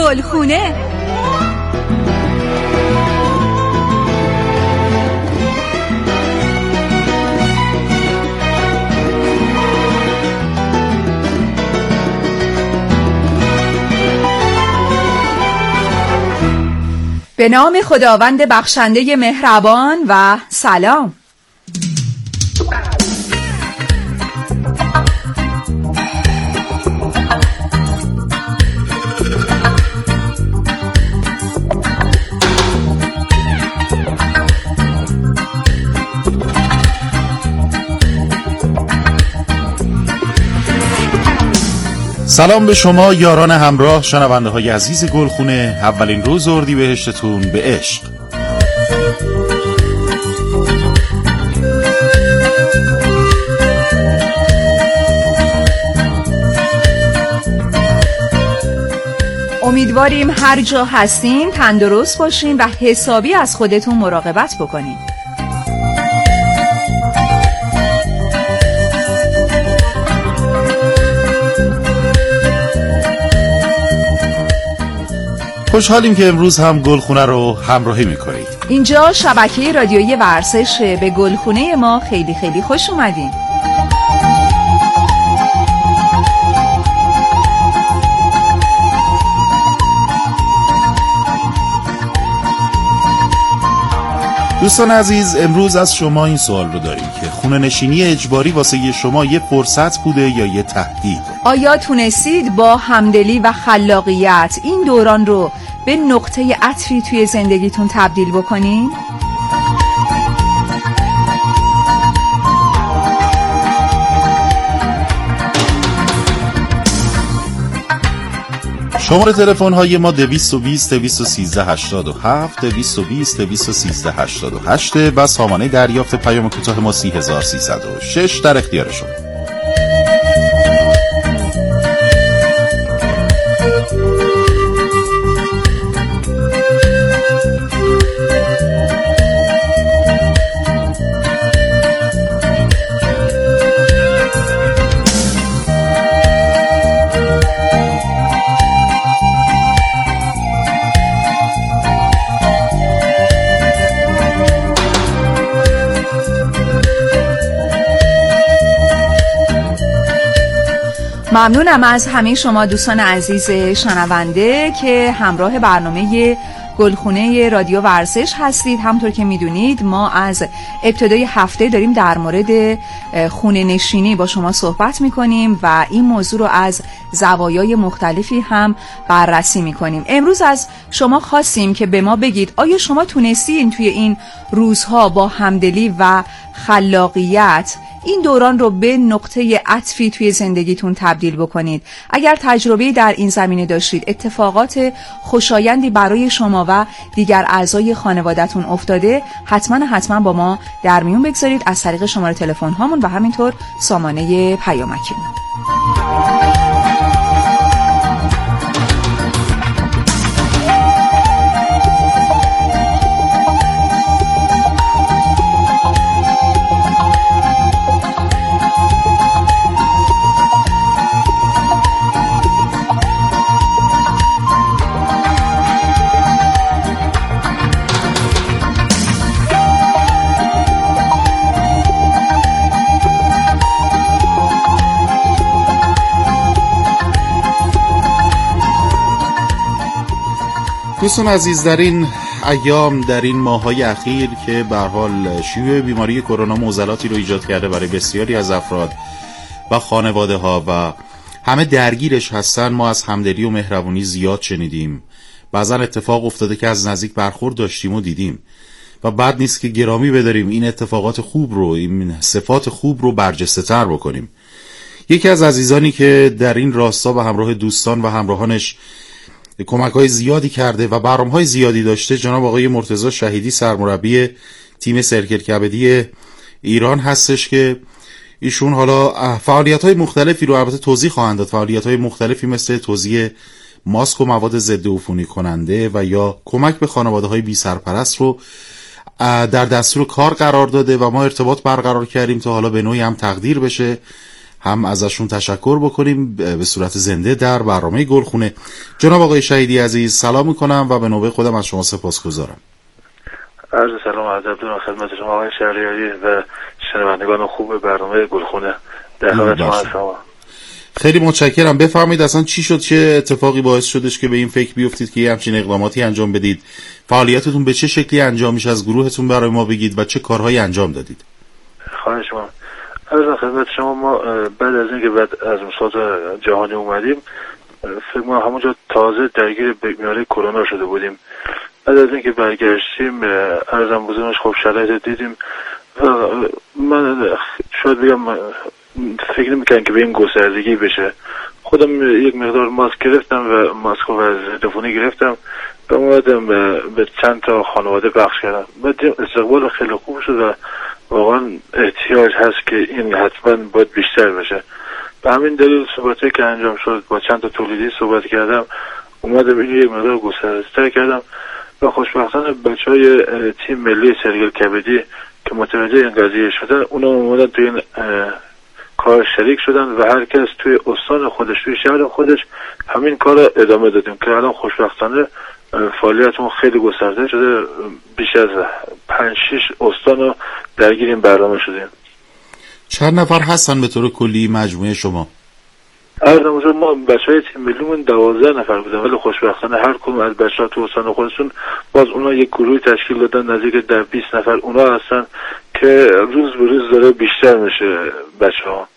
گلخونه. به نام خداوند بخشنده مهربان و سلام. سلام به شما یاران همراه، شنونده های عزیز گلخونه. اولین روز اردیبهشتتون به عشق. امیدواریم هر جا هستین تندرست باشین و حسابی از خودتون مراقبت بکنین. خوشحالیم که امروز هم گلخونه رو همراهی میکنید. اینجا شبکه رادیویی ورزش. به گلخونه ما خیلی خیلی خوش اومدین. دوستان عزیز، امروز از شما این سوال رو داریم که خونه نشینی اجباری واسه شما یه فرصت بوده یا یه تهدید؟ آیا تونستید با همدلی و خلاقیت این دوران رو به نقطه عطفی توی زندگیتون تبدیل بکنین؟ شماره تلفن های ما 220 213 87 220 213 88 و سامانه دریافت پیام کوتاه ما 30306 در اختیار شما. ممنونم از همه شما دوستان عزیز شنونده که همراه برنامه گلخونه رادیو ورزش هستید. همطور که میدونید ما از ابتدای هفته داریم در مورد خونه نشینی با شما صحبت میکنیم و این موضوع رو از زوایای مختلفی هم بررسی میکنیم. امروز از شما خواستیم که به ما بگید آیا شما تونستین توی این روزها با همدلی و خلاقیت این دوران رو به نقطه عطفی توی زندگیتون تبدیل بکنید؟ اگر تجربه در این زمینه داشتید، اتفاقات خوشایندی برای شما و دیگر اعضای خانواده‌تون افتاده، حتما با ما در میون بگذارید از طریق شماره تلفن هامون و همینطور سامانه پیامکیمون. دوستان عزیز، در این ایام، در این ماه‌های اخیر که به هر حال شیوع بیماری کرونا معضلاتی رو ایجاد کرده برای بسیاری از افراد و خانواده‌ها و همه درگیرش هستن، ما از همدلی و مهربونی زیاد شنیدیم. بعضا اتفاق افتاده که از نزدیک برخورد داشتیم و دیدیم و بد نیست که گرامی بداریم این اتفاقات خوب رو، این صفات خوب رو برجسته‌تر بکنیم. یکی از عزیزانی که در این راستا به همراه دوستان و همراهانش کمک‌های زیادی کرده و برنامه‌های زیادی داشته، جناب آقای مرتضی شهیدی، سرمربی تیم سرکل کبدی ایران هستش که ایشون حالا فعالیت‌های مختلفی رو البته توضیح خواهند داد. فعالیت‌های مختلفی مثل توزیع ماسک و مواد ضد عفونی کننده و یا کمک به خانواده‌های بی سرپرست رو در دستور کار قرار داده و ما ارتباط برقرار کردیم تا حالا به نوعی هم تقدیر بشه هم ازشون تشکر بکنیم به صورت زنده در برنامه گلخونه. جناب آقای شهیدی عزیز سلام میکنم و به نوبه خودم از شما سپاسگزارم. عرض سلام و ادب دارم خدمت شما آقای شهریاری و شنوندگان خوب برنامه گلخونه. در خدمت شما هستم. خیلی متشکرم. بفرمایید اصلا چی شد، چه اتفاقی باعث شدش که به این فکر بیفتید که همچین اقداماتی انجام بدید؟ فعالیتتون به چه شکلی انجام میشه؟ از گروهتون برای ما بگید و چه کارهایی انجام دادید؟ خواهش می‌کنم. عرض خدمت شما ما بعد از اینکه بعد از مسابقات جهانی اومدیم فکر کنم همونجا تازه درگیر بیماری کرونا شده بودیم. بعد از اینکه برگشتیم عرضم بزرگش خب شرایط دیدیم و من شاید بگم فکر نمی‌کردم که به این گستردگی بشه. خودم یک مقدار ماسک گرفتم و ماسک و تلفنی گرفتم و اومدم به چند تا خانواده پخش کردم. بعد استقبال خیلی خوب شد و واقعا احتیاج هست که این حتما باید بیشتر بشه. به همین دلیل صحبتی که انجام شد با چند تا تولیدی صحبت کردم، اومدم اینو یک مقدار گسترده‌تر کردم و خوشبختانه بچهای تیم ملی سرگل کبدی که متوجه این قضیه شدن اونا اومدن توی این کار شریک شدن و هر کس توی استان خودش توی شهر خودش همین کار ادامه دادیم که الان خوشبختانه فعالیتمون خیلی گسترده شده. بیش از 5-6 استان رو درگیر این برنامه شدیم. چند نفر هستن به طور کلی مجموعه شما؟ عرضم ما بچهای تیم ملیمون 12 نفر بودن ولی خوشبختانه هر کدوم از بچه‌ها تو استان خودشون باز اونا یک گروه تشکیل دادن نزدیک در 20 نفر اونا هستن که روز به روز داره بیشتر میشه بچه‌ها.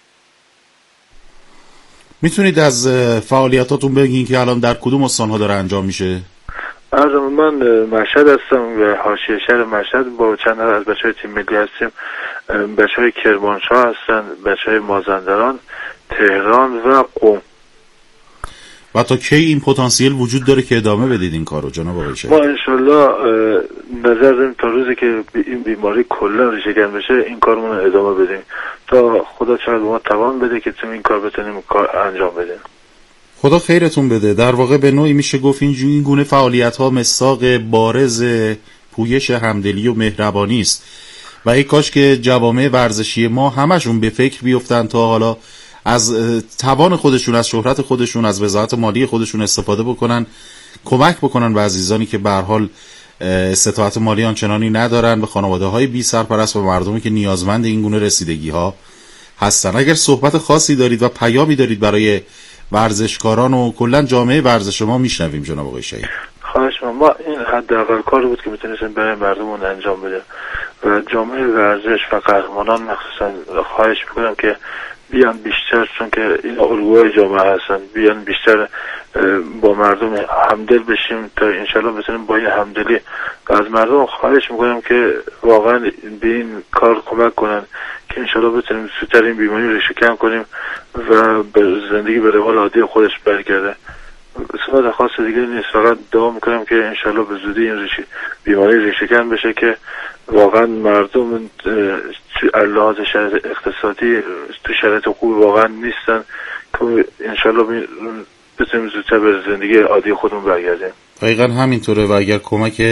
میتونید از فعالیتاتون بگین که الان در کدوم استان‌ها داره انجام میشه؟ عرضم من مشهد هستم و حاشیه شهر مشهد با چند نفر از بچه‌های تیم ملی هستیم. بچه‌های کرمانشاه هستن، بچه‌های مازندران، تهران و قم. و تا کی این پتانسیل وجود داره که ادامه بدید این کارو جناب آقای شهید؟ ما انشالله نظر داریم تا روزی که این بیماری کلا ریشه‌کن بشه این کارمون رو ادامه بدیم تا خدا شاید ما توان بده که تو این کار بتونیم کار انجام بدیم. خدا خیرتون بده. در واقع به نوعی میشه گفت این گونه فعالیت‌ها مصداق بارز پویش همدلی و مهربانی است و ای کاش که جوامع ورزشی ما همشون به فکر بیفتن تا حالا از توان خودشون، از شهرت خودشون، از وضاحت مالی خودشون استفاده بکنن، کمک بکنن به عزیزانی که به هر حال استطاعت مالی آنچنانی ندارن، به خانواده‌های بی سرپرست و مردمی که نیازمند این گونه رسیدگی‌ها هستن. اگر صحبت خاصی دارید و پیامی دارید برای ورزشکاران و کلا جامعه ورزش ما میشنویم جناب آقای شهید. خواهش ما این حداقل کاری بود که میتونستیم برای مردمون انجام بدیم و جامعه ورزش و قهرمانان مخصوصا خواهش میکنم که بیان بیشتر، چون که این الگوهای جامعه هستن، بیان بیشتر با مردم همدل بشیم تا انشالله بتونیم با این همدلی از مردم خواهش میکنم که واقعا به این کار کمک کنن که انشالله بتونیم زودتر این بیماری رو ریشه‌کن کنیم و به زندگی به روال عادی خودش برگرده. صحبت خاص دیگه نیست، فقط دعا میکنم که انشالله به زودی این بیماری ریشه‌کن بشه که واقعا مردم تو لحاظ شرایط اقتصادی تو شرایط خوب واقعا نیستن که انشالله بتونیم زودتر به زندگی عادی خودمون برگردیم. دقیقاً همینطوره و اگر کمک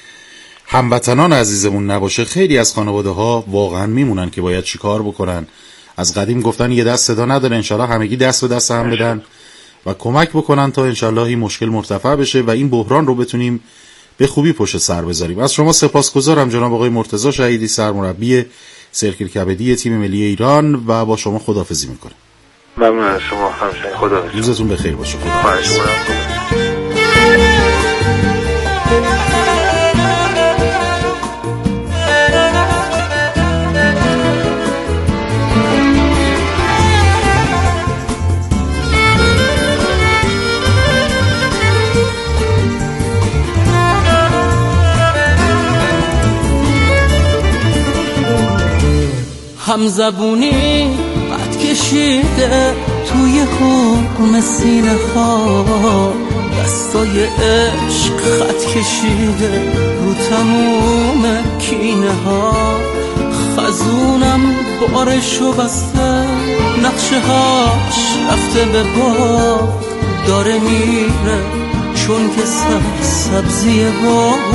هموطنان عزیزمون نباشه خیلی از خانواده ها واقعا میمونن که باید چیکار بکنن. از قدیم گفتن یه دست صدا نداره، انشالله همگی دست به دست هم بدن و کمک بکنن تا انشالله این مشکل مرتفع بشه و این بحران رو بتونیم به خوبی پشت سر بذاریم. از شما سپاسگزارم جناب آقای مرتضی شهیدی، سرمربی سرکل کبدی تیم ملی ایران و با شما خداحافظی میکنم. ممنون از شما همچنین. خداحافظ. روزتون بخیر باشه. خداحافظ. همزبونی قد کشیده توی خون سینه ها، دستای عشق خط کشیده رو تموم کینه ها. خزونم بارشو بسته، نقشه هاش رفته به باغ، داره میره چون که سبزی باغ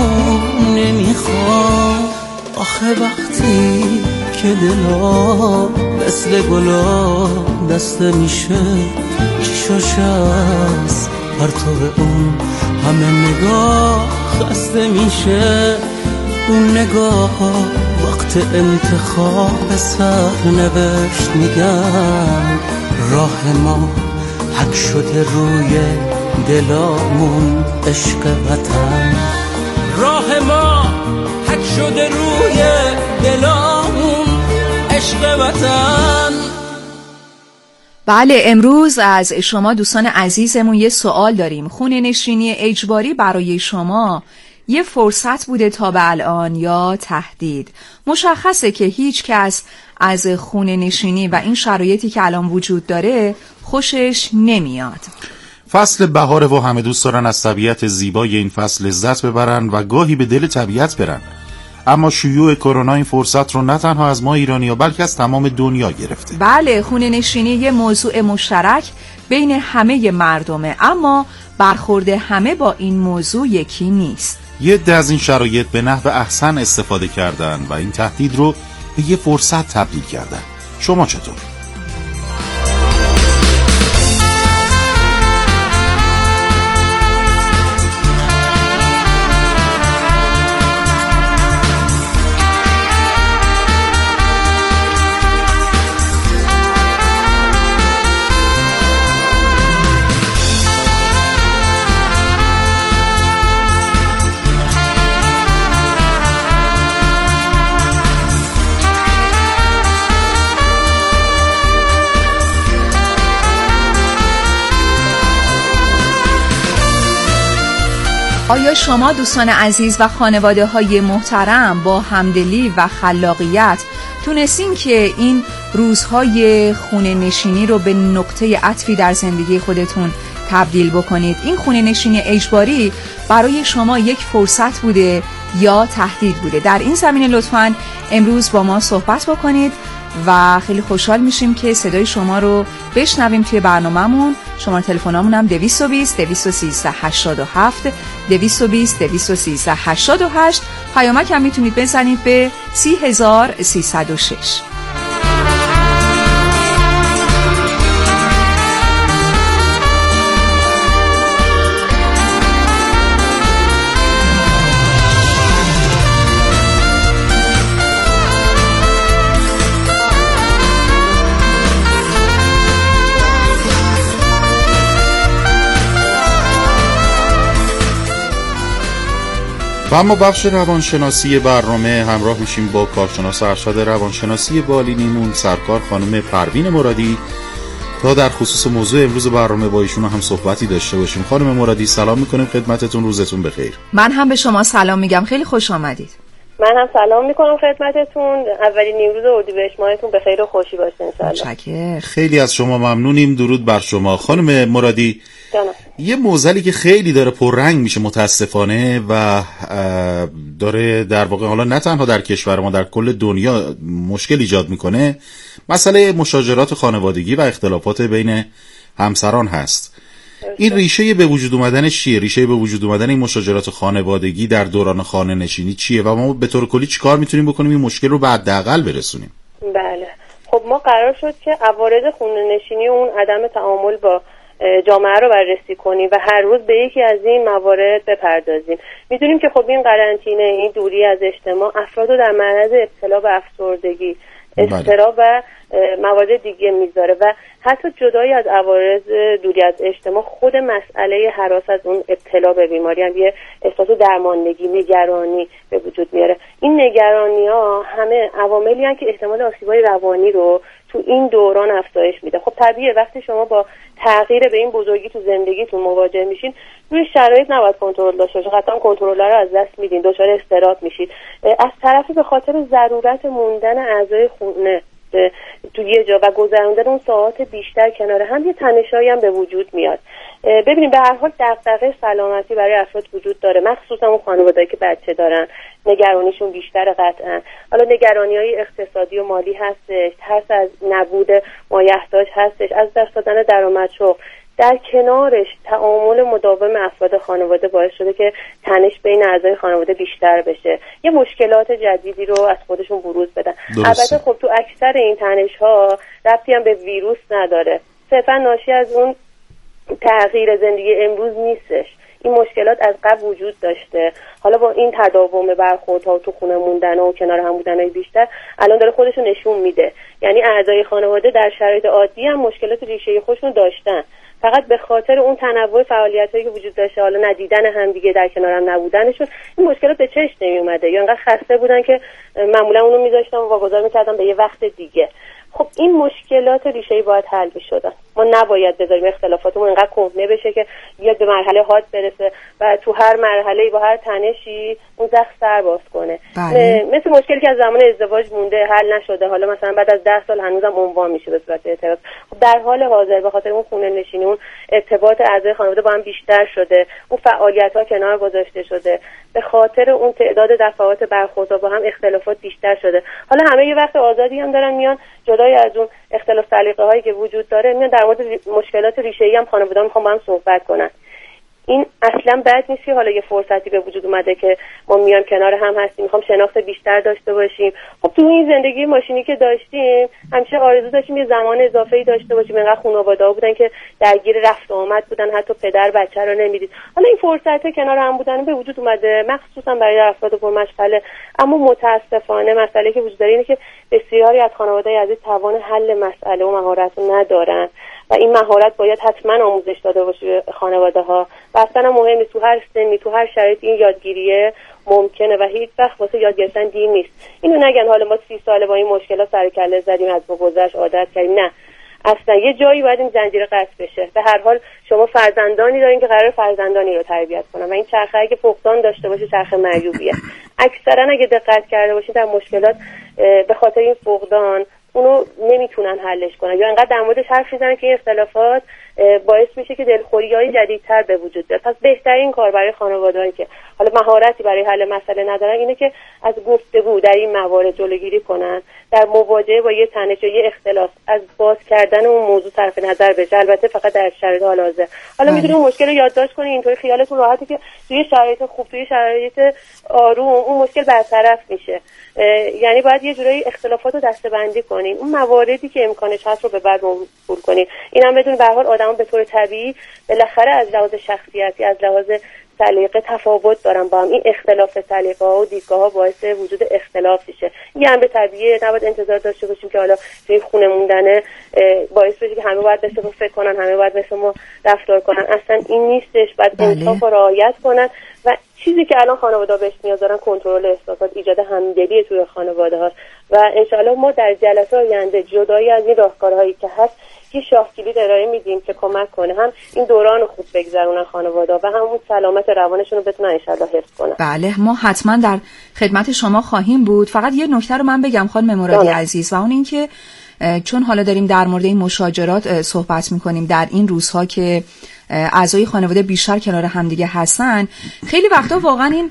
نمیخواد. آخه وقتی که دلا مثل گلا دسته میشه چشاش از پرتو اون همه نگاه خسته میشه. اون نگاه وقت انتخاب سرنوشت میگن راه ما حک شده روی دلامون عشق وطن. راه ما حک شده روی دلامون عشق وطن. بله، امروز از شما دوستان عزیزمون یه سوال داریم. خونه نشینی اجباری برای شما یه فرصت بوده تا به الان یا تهدید؟ مشخصه که هیچ کس از خونه نشینی و این شرایطی که الان وجود داره خوشش نمیاد. فصل بهاره و همه دوست دارن از طبیعت زیبای این فصل لذت ببرن و گاهی به دل طبیعت برن. اما شیوع کرونا این فرصت رو نه تنها از ما ایرانی‌ها بلکه از تمام دنیا گرفته. بله، خونه نشینی یه موضوع مشترک بین همه مردمه، اما برخورد همه با این موضوع یکی نیست. یه عده از این شرایط به نحو احسن استفاده کردن و این تهدید رو به یه فرصت تبدیل کردن. شما چطور؟ آیا شما دوستان عزیز و خانواده های محترم با همدلی و خلاقیت تونستین که این روزهای خونه نشینی رو به نقطه عطفی در زندگی خودتون تبدیل بکنید؟ این خونه نشینی اجباری برای شما یک فرصت بوده یا تهدید بوده؟ در این زمینه لطفاً امروز با ما صحبت بکنید و خیلی خوشحال میشیم که صدای شما رو بشنویم توی برنامه‌مون. شماره تلفنمون هم 220 213 87 220 213 88. پیامک هم میتونید بزنید به 30306. و اما بخش روانشناسی برنامه همراه میشیم با کارشناس ارشد روانشناسی بالینیمون سرکار خانم پروین مرادی تا در خصوص موضوع امروز برنامه با ایشون هم صحبتی داشته باشیم. خانم مرادی سلام میکنیم خدمتتون، روزتون بخیر. من هم به شما سلام میگم، خیلی خوش آمدید. من هم سلام میکنم خدمتتون. اولین نیمروز اردیبهشت ماهتون به خیر و خوشی باشه انشالله. خیلی از شما ممنونیم. درود بر شما خانم مرادی. جانم. یه موزلی که خیلی داره پررنگ میشه متاسفانه و داره در واقع حالا نه تنها در کشور ما در کل دنیا مشکل ایجاد میکنه، مسئله مشاجرات خانوادگی و اختلافات بین همسران هست. این ریشه به وجود اومدنش چیه؟ ریشه به وجود اومدن این مشاجرات خانوادگی در دوران خانه نشینی چیه و ما به طور کلی چیکار میتونیم بکنیم این مشکل رو به حداقل برسونیم؟ بله، خب ما قرار شد که عوارض خونه نشینی و اون عدم تعامل با جامعه رو بررسی کنیم و هر روز به یکی از این موارد بپردازیم. میدونیم که خب این قرنطینه، این دوری از اجتماع افراد رو در معرض ابتلا به افسردگی، اضطراب و موارد دیگه میذاره و حتی جدایی از عوارض دوری از اجتماع خود مسئله هراس از اون ابتلا به بیماری هم یه احساس درماندگی، نگرانی به وجود میاره. این نگرانی ها همه عواملی هستند که احتمال آسیب‌های روانی رو تو این دوران افزایش میده. خب طبیعیه وقتی شما با تغییر به این بزرگی تو زندگیتون مواجه میشین، روی شرایط نباید کنترل داشته باشین، قطعا کنترل رو از دست میدین، دچار اضطراب میشید. از طرفی به خاطر ضرورت موندن اعضای خونه تو یه جا و گذروندن اون ساعات بیشتر کنار هم یه تنشایی هم به وجود میاد. ببینید به هر حال دغدغه سلامتی برای افراد وجود داره، مخصوصا اون خانواده‌ای که بچه دارن، نگرانیشون بیشتره قطعا. حالا نگرانی‌های اقتصادی و مالی هستش، ترس از نبود مایحتاج هستش، از دست دادن درآمد شغل، در کنارش تعامل مداوم افراد خانواده باعث شده که تنش بین اعضای خانواده بیشتر بشه، یه مشکلات جدیدی رو از خودشون بروز بدن. البته خب تو اکثر این تنش ها ربطی هم به ویروس نداره، صرفا ناشی از اون تغییر زندگی امروز نیستش. این مشکلات از قبل وجود داشته، حالا با این تداوم برخوردها و تو خونه موندن و کنار هم بودنهای بیشتر الان داره خودشو نشون میده. یعنی اعضای خانواده در شرایط عادی هم مشکلات ریشه‌ای خودشون داشتن، فقط به خاطر اون تنوع فعالیتایی که وجود داشته، حالا ندیدن هم دیگه، در کنار هم نبودنشون، این مشکلات به چشم نمی اومده یا انقدر خسته بودن که معمولا اونو میذاشتن و واگذار میکردن به یه وقت دیگه. خب این مشکلات ریشه‌ای باید حل بشدن. ما نباید بذاریم اختلافاتمون انقدر کهنه بشه که بیاد به مرحله حاد برسه و تو هر مرحله با هر تنشی اون زخم سر باز کنه. مثل مشکلی که از زمان ازدواج مونده حل نشده، حالا مثلا بعد از 10 سال هنوزم عنوان میشه به صورت اعتراض. خب در حال حاضر به خاطر اون خونه نشینی، اون ارتباط اعضای خانواده با هم بیشتر شده، اون فعالیت‌ها کنار گذاشته شده، به خاطر اون تعداد دفعات برخوردها با هم اختلافات بیشتر شده. حالا همه یه وقت آزادی هم دارن میان، جدای از اون اختلاف سلیقه هایی که وجود داره، میان در مورد مشکلات ریشه‌ای هم خانواده‌ها میخوان با هم صحبت کنن. این اصلا بد نیست که حالا یه فرصتی به وجود اومده که ما میام کنار هم هستیم، میخوام شناخت بیشتر داشته باشیم. خب تو این زندگی ماشینی که داشتیم همیشه آرزو داشتیم یه زمان اضافه‌ای داشته باشیم. انقدر خانواده‌ها بودن که درگیر رفت و آمد بودن، حتی پدر بچه رو نمیدید. حالا این فرصت کنار هم بودن به وجود اومده، مخصوصا برای افراد پرمشغله. اما متاسفانه مسئله که وجود داره اینه که بسیاری از خانواده‌های عزیز توان حل مسئله و مهارت رو ندارن و این مهارت باید حتما آموزش داده باشه به خانواده‌ها. و اصلا مهمه تو هر سنی، تو هر شرایطی این یادگیریه ممکنه و هیچ وقت واسه یاد گرفتن دیر نیست. اینو نگن حالا ما 30 ساله با این مشکلات سر کله زدیم، از گذشت عادت کردیم. نه، اصلا یه جایی باید این زنجیره قطع بشه. به هر حال شما فرزندانی دارین که قرار فرزندانی رو تربیت کنن و این چرخه اگه فقدان داشته باشه چرخه معیوبیه. اکثرا اگه دقت کرده باشید در مشکلات به خاطر این فقدان اونو نمیتونن حلش کنن یا انقدر در موردش حرف میزنن که این اختلافات باعث میشه که دلخوری‌های جدیدتر به وجود بیاد. پس بهترین کار برای خانواده‌هایی که حالا مهارتی برای حل مسئله ندارن اینه که از گفتگو در این موارد جلوگیری کنن، در مواجهه با یه تنش یا یه اختلاف از باز کردن اون موضوع صرف نظر بشه. البته فقط در شرایط حال حاضر. حالا میتونید اون مشکل رو یادداشت کنید، اینطوری خیالتون راحته که توی شرایط خوب، توی شرایط آروم اون مشکل برطرف میشه. یعنی باید یه جورایی اختلافات رو دسته‌بندی کنین، اون مواردی که امکانش هست رو به بعد موصول کنین. اینم بدون به هر حال آدما به طور طبیعی بالاخره از لحاظ شخصیتی، از لحاظ سلیقه تفاوت دارن با هم. این اختلاف سلیقه ها و دیدگاه ها باعث وجود اختلاف میشه. این امر طبیعیه، نباید انتظار داشته باشیم که حالا توی خونه موندن باعث بشه که همه باید مثل ما فکر کنن، همه باید مثل ما رفتار کنن. اصلا این نیستش. باید انصاف و رعایت کنن و چیزی که الان خانواده‌ها بهش نیاز دارن کنترل احساسات، ایجاد همدلی توی خانواده‌ها و انشالله ما در جلسات آینده جدایی از این راهکارهایی که هست که شاهکلید ارائه میدیم که کمک کنه هم این دوران خوب بگذرونن خانواده‌ها و هم اون سلامت روانشون رو بتونن انشالله حفظ کنن. بله، ما حتما در خدمت شما خواهیم بود. فقط یه نکته رو من بگم خانم مرادی عزیز و اون این که چون حالا داریم در مورد این مشاجرات صحبت میکنیم در این روزها که اعضای خانواده بیشتر کنار همدیگه هستن، خیلی وقتا واقعا این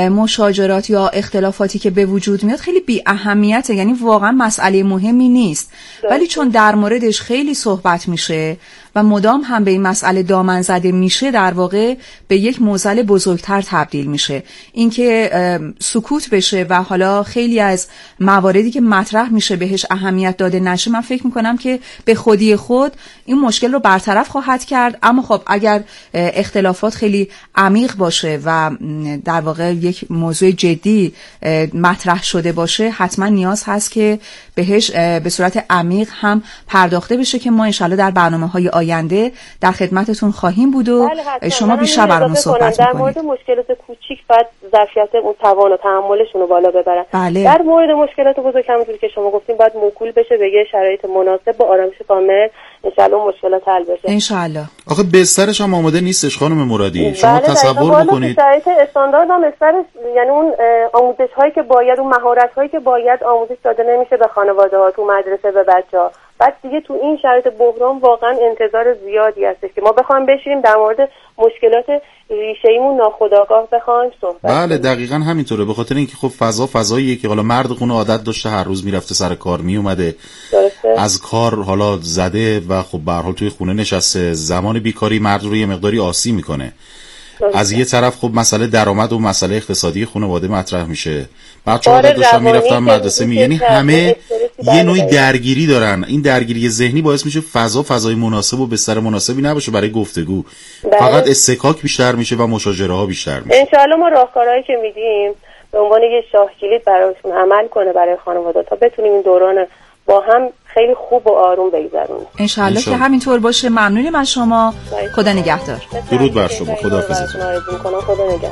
مشاجرات یا اختلافاتی که به وجود میاد خیلی بی اهمیته، یعنی واقعا مسئله مهمی نیست، ولی چون در موردش خیلی صحبت میشه و مدام هم به این مسئله دامن زده میشه، در واقع به یک معضل بزرگتر تبدیل میشه. اینکه سکوت بشه و حالا خیلی از مواردی که مطرح میشه بهش اهمیت داده نشه، من فکر میکنم که به خودی خود این مشکل رو برطرف خواهد کرد. اما خب اگر اختلافات خیلی عمیق باشه و در واقع یک موضوع جدی مطرح شده باشه، حتما نیاز هست که بهش به صورت عمیق هم پرداخته بشه که ما انشالله در برنامه‌های آینده در خدمتتون خواهیم بود و شما بیشتر برامون صحبت می‌کنید. در مورد مشکلات کوچیک باید ظرفیت اون توان و تحملشون رو بالا ببرن. بله. در مورد مشکلات بزرگ همونطوری که شما گفتین باید موکول بشه به یه شرایط مناسب با آرامش کامل، انشالله مشکلات حل بشه. انشالله. آخه بسترش هم آماده نیستش خانم مرادی. شما تصور بکنید شرایط استاندارد هم بسترش، یعنی اون آموزش هایی که باید، اون مهارت هایی که باید آموزش داده نمیشه به خانواده ها، تو مدرسه به بچه‌ها. بعد دیگه تو این شرایط بحران واقعا انتظار زیادی هستش که ما بخوایم بشینیم در مورد مشکلات ریشه‌ایمون ناخودآگاه بخوایم صحبت کنیم. بله دقیقاً همینطوره، به خاطر اینکه خب فضاییه که حالا مرد خونه عادت داشته هر روز میرفته سر کار میومده، از کار حالا زده و خب به هر حال توی خونه نشسته، زمان بیکاری مرد رو یه مقداری آسی میکنه. از یه طرف خب مسئله درآمد و مسئله اقتصادی خانواده مطرح میشه، بچه‌ها داشتن میرفتن مدرسه یعنی همه یه نوعی درگیری دارن. این درگیری ذهنی باعث میشه فضای مناسب و بستر مناسبی نباشه برای گفتگو. فقط استکاک بیشتر میشه و مشاجره ها بیشتر میشه. انشالله ما راهکارهایی که میدیم به عنوان یه شاه کلید براشون عمل کنه برای خانواده تا بتونیم این دوران با هم خیلی خوب و آروم بگذرونیم. انشالله که همینطور باشه. ممنونیم از شما. خدا نگهدار. درود بر شما. خداحافظ. خدا نگهدار.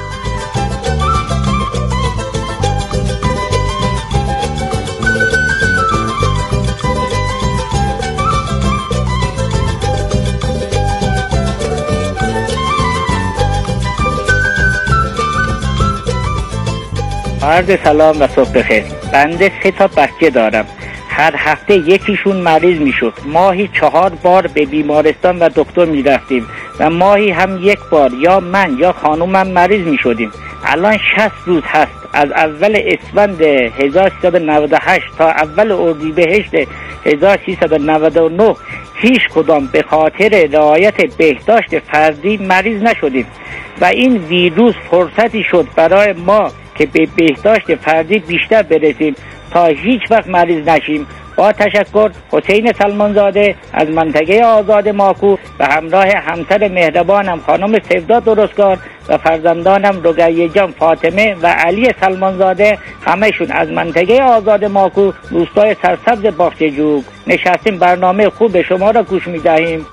عرض سلام و صبح بخیر. بنده 3 بچه دارم. هر هفته یکیشون مریض میشد. ماهی 4 بار به بیمارستان و دکتر میرفتیم و ماهی هم 1 بار یا من یا خانومم مریض میشدیم. الان 60 روز هست از اول اسفند 1398 تا اول اردیبهشت 1399 هیچ کدام به خاطر رعایت بهداشت فردی مریض نشدیم و این ویروس فرصتی شد برای ما که به بهداشت فردی بیشتر برسیم تا هیچ وقت مریض نشیم. با تشکر، حسین سلمانزاده از منطقه آزاد ماکو به همراه همسر مهربانم خانم سفداد درستکار و فرزندانم رقیه جان فاطمه و علی سلمانزاده، همهشون از منطقه آزاد ماکو روستای سرسبز باغچه جوگ نشستیم. برنامه خوب شما را گوش می‌دهیم.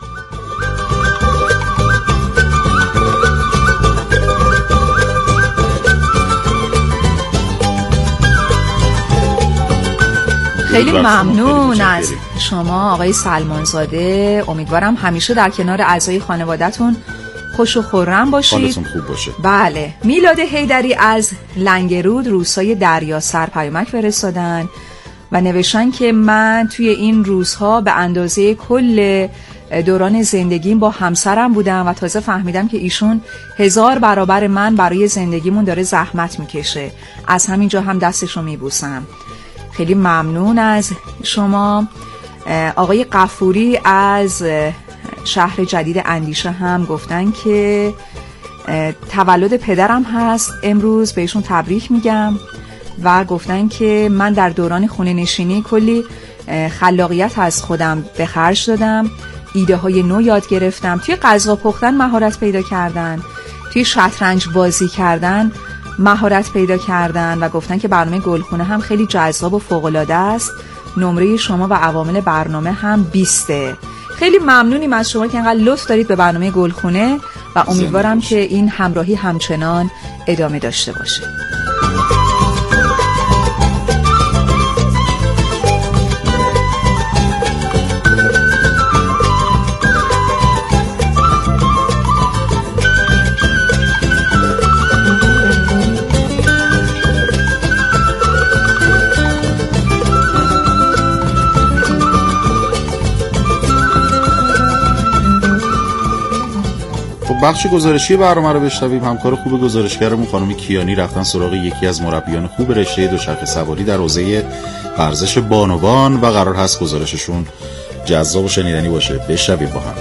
خیلی ممنون از شما آقای سلمانزاده. امیدوارم همیشه در کنار اعضای خانواده‌تون خوش و خرم باشید. حالتون خوب باشه. بله. میلاد حیدری از لنگرود روستای دریاسر پیامک فرستادن و نوشتن که من توی این روزها به اندازه کل دوران زندگیم با همسرم بودم و تازه فهمیدم که ایشون 1000 برابر من برای زندگیمون داره زحمت میکشه. از همینجا هم دستشو میبوسم. خیلی ممنون از شما. آقای قفوری از شهر جدید اندیشه هم گفتن که تولد پدرم هست امروز، بهشون تبریک میگم و گفتن که من در دوران خونه نشینی کلی خلاقیت از خودم به خرج دادم، ایده های نو یاد گرفتم، توی غذا پختن مهارت پیدا کردن، توی شطرنج بازی کردن مهارت پیدا کردن و گفتن که برنامه گلخونه هم خیلی جذاب و فوق‌العاده است. نمره شما و عوامل برنامه هم 20. خیلی ممنونیم از شما که انقدر لطف دارید به برنامه گلخونه و امیدوارم که این همراهی همچنان ادامه داشته باشه. بخش گزارشی برنامه رو بشنویم. همکار خوب گزارشگرمون خانم کیانی رفتن سراغ یکی از مربیان خوب رشته دوچرخه سواری در حوزه ورزش بانوان و قرار هست گزارششون جذاب و شنیدنی باشه. بشنویم با هم.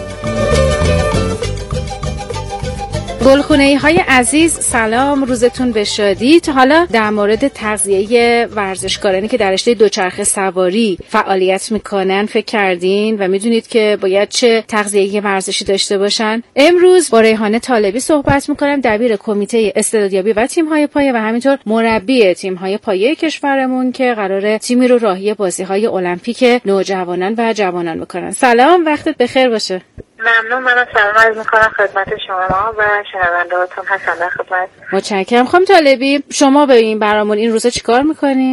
گلخونه‌ای های عزیز، سلام، روزتون به شادی. تا حالا در مورد تغذیه ورزشکارانی که در رشته دوچرخه سواری فعالیت میکنن فکر کردین و میدونید که باید چه تغذیه ورزشی داشته باشن؟ امروز با ریحانه طالبی صحبت میکنم، دبیر کمیته استعدادیابی و تیم‌های پایه و همینطور مربی تیم‌های پایه کشورمون که قراره تیمی رو راهی بازی‌های المپیک نوجوانان و جوانان بکنن. سلام، وقتت بخیر باشه. ممنون. منم سلام عرض می‌کنم خدمت شما و شنونده‌هاتون. هستم در خدمت. متشکرم. خانم طالبی، شما به این برنامه این روزا چیکار می‌کنین؟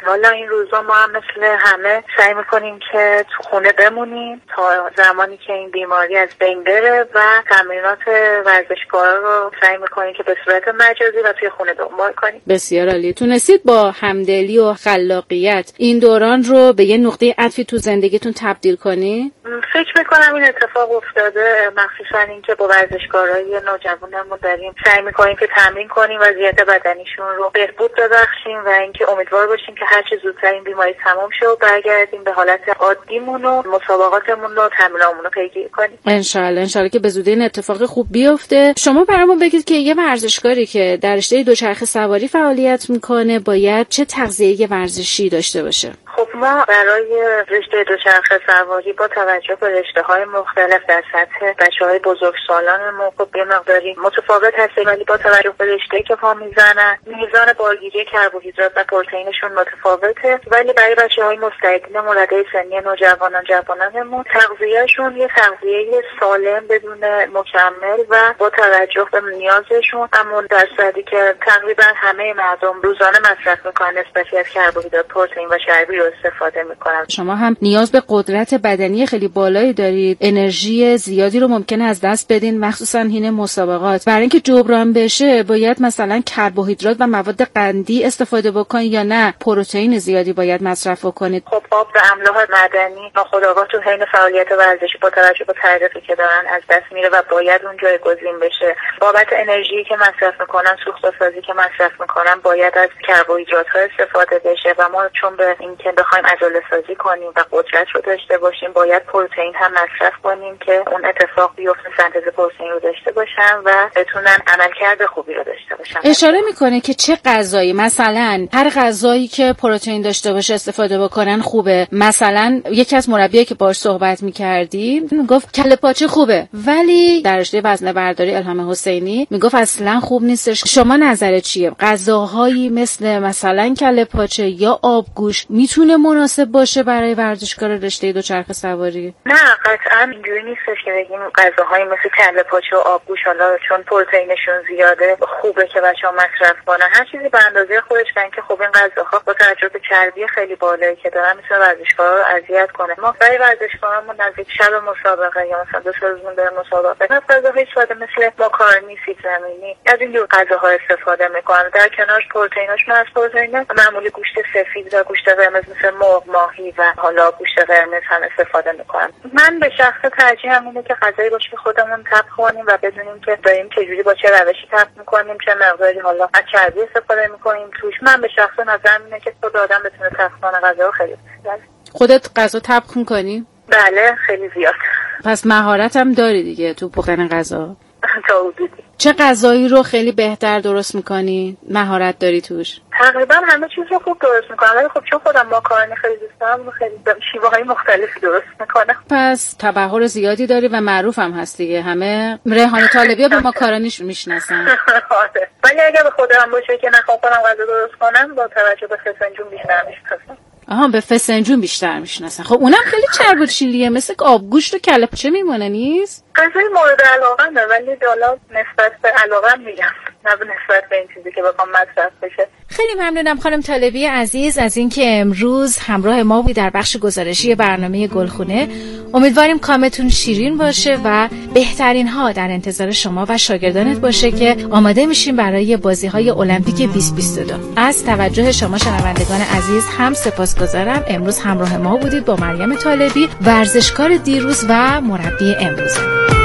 والا این روزا ما هم مثل همه سعی میکنیم که تو خونه بمونیم تا زمانی که این بیماری از بین بره و تمرینات ورزشکارا رو سعی میکنیم که به صورت مجازی و توی خونه دنبال کنیم. بسیار عالی. تونستید با همدلی و خلاقیت این دوران رو به یه نقطه عطفی تو زندگیتون تبدیل کنی؟ فکر میکنم این اتفاق افتاده، مخصوصا اینکه با ورزشکارای نوجوانمون داریم سعی میکنیم که تمرین کنیم و وضعیت بدنیشون رو بهبود ببخشیم و اینکه امیدوار باشیم که هر چه زودتر این بیماری تمام شه و برگردیم به حالت عادیمون و مسابقاتمون رو تمرینامون رو پیگیری کنیم. انشالله که به زودی این اتفاق خوب بیفته. شما برامون بگید که یه ورزشکاری که در رشته دوچرخه سواری فعالیت میکنه باید چه تغذیه ورزشی داشته باشه؟ خب ما برای رشته دوچرخه سواری با توجه به رشته‌های مختلف در سطح بچه‌های بزرگسالانمون خب یه مقداری متفاوت هست، ولی با توجه به رشته‌ای که پا میزنن میزان بارگیری کربوهیدرات و پروتئینشون متفاوته، ولی برای بچه‌های مستعدین مولده سنی جوانانمون تغذیه‌شون یه تغذیه سالم بدون مکمل و با توجه به نیازشون، اما درصدی که تقریبا همه مردم روزانه مصرف میکنن نسبتی از کربوهیدرات، پروتئین و چربی رو استفاده میکنن. شما هم نیاز به قدرت بدنی خیلی بالایی دارید، انرژی زیادی رو ممکنه از دست بدین، مخصوصا حین مسابقات. برای اینکه جبران بشه باید مثلا کربوهیدرات و مواد قندی استفاده بکنید یا نه پروتئین زیادی باید مصرف بکنید؟ خب آب و املاح معدنی ناخودآگاه تو حین فعالیت ورزشی با توجه به تعریفی که دارن از دست میره و باید اون جایگزین بشه. بابت انرژی که مصرف میکنن، سوخت‌سازی که مصرف میکنن، باید از کربوهیدرات‌ها استفاده بشه و ما چون به اینکه بخوایم عضله‌سازی کنیم و قدرت رو داشته باشیم باید پروتئین هم مصرف کنیم که اون اتفاق بیفته، سنتز پروتئین رو داشته باشن و بتونن عملکرد خوبی رو داشته باشن. اشاره میکنه که چه غذایی، مثلا هر غذایی که پروتئین داشته باشه استفاده بکنن خوبه. مثلا یکی از مربیایی که باهاش صحبت می‌کردیم میگفت کله پاچه خوبه، ولی در رشته وزنه برداری الهام حسینی میگفت اصلا خوب نیستش. شما نظرت چیه؟ غذاهایی مثلا کله پاچه یا آبگوشت میتونه مناسب باشه برای ورزشکار رشته دوچرخه سواری؟ نه قطعا اینجوری نیستش که بگیم غذاهایی مثل کله پاچه و آبگوشت حالا چون پروتئینشون زیاده خوبه که بچه‌ها مصرف کنن. هر چیزی به اندازه خودش، که خب این غذاها با توجه به چربی خیلی بالایی که دارن میتونه ورزشکارا رو اذیت کنه. ما برای ورزشکارامون نزدیک شب مسابقه یا مثلا 2 روز مونده مسابقه غذاهای ساده مثل ماکارونی، سیب زمینی از این جور غذاها استفاده میکنن. در کنارش پروتئیناشون از پروتئین معمولی گوشت سفید و گوشت قرمز مثل مرغ، ماهی و حالا گوشت قرمز هم استفاده میکنن. من به شخص ترجیحم اینه که غذایی باشه که خودمون طبخ کنیم و بدونیم که داریم چجوری با چه روشی طبخ میکنیم، چه مقداری حالا از چربی استفاده میکنیم توش. من به شخص نظرم اینه که خود آدم بتونه طبخ کنه غذا خیلی بهتره. خودت غذا طبخ میکنی؟ بله خیلی زیاد. پس مهارت هم داری دیگه تو پختن غذا؟ تا حدودی. چه غذایی رو خیلی بهتر درست میکنی؟ مهارت داری توش؟ تقریبا همه چیز رو خوب درست میکنم، ولی خب چون خودم ماکارونی خیلی دوست دارم خیلی شیوه‌های مختلفی درست میکنم. پس تبحر زیادی داری و معروف هم هست دیگه، همه ریحانه طالبی به ماکارونیش میشناسن. آره. ولی اگه به خودم باشه که نخوام خودم غذا درست کنم با توجه به فسنجون بیشتر میشناسم. آها به فسنجون بیشتر میشناسن. خب اونم خیلی چرب و چیلیه، مثل آبگوشت و کله پاچه میمونه نیست؟ غذای مورد علاقه‌مه، ولی حالا نسبت به علاقه‌م میگم، نه نسبت به این چیزی که بخوام مصرف بشه. خیلی ممنونم خانم طالبی عزیز از اینکه امروز همراه ما بودید در بخش گزارشی برنامه گلخونه. امیدواریم کامتون شیرین باشه و بهترین ها در انتظار شما و شاگردانت باشه که آماده میشیم برای بازی‌های المپیک 2022. از توجه شما شنوندگان عزیز هم سپاسگزارم. امروز همراه ما بودید با مریم طالبی، ورزشکار دیروز و مربی امروز.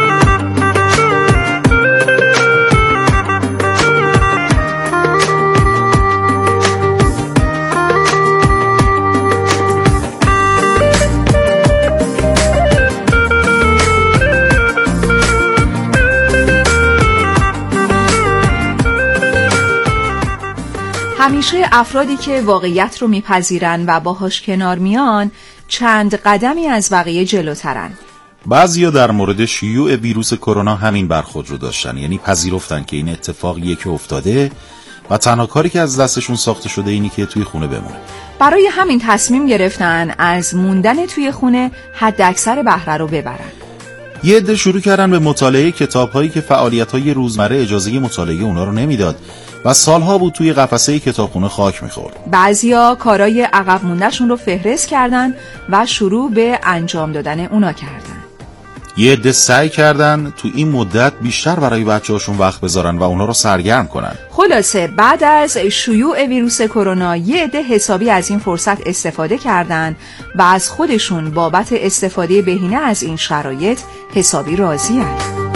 همیشه افرادی که واقعیت رو میپذیرن و باهاش کنار میان چند قدمی از بقیه جلوترن. بعضیا در مورد شیوع ویروس کرونا همین برخورد رو داشتن، یعنی پذیرفتن که این اتفاقیه که افتاده و تنها کاری که از دستشون ساخته شده اینی که توی خونه بمونه. برای همین تصمیم گرفتن از موندن توی خونه حد اکثر بهره رو ببرن. یه عده شروع کردن به مطالعه کتاب‌هایی که فعالیت‌های روزمره اجازه مطالعه اونا رو نمیداد. و سالها بود توی قفسه کتابخونه خاک می‌خورد. بعضیا کارای عقب مونده‌شون رو فهرست کردن و شروع به انجام دادن اونا کردن. یه عده سعی کردن تو این مدت بیشتر برای بچه‌هاشون وقت بذارن و اونا رو سرگرم کنن. خلاصه بعد از شیوع ویروس کرونا یه عده حسابی از این فرصت استفاده کردن و از خودشون بابت استفاده بهینه از این شرایط حسابی راضی‌اند.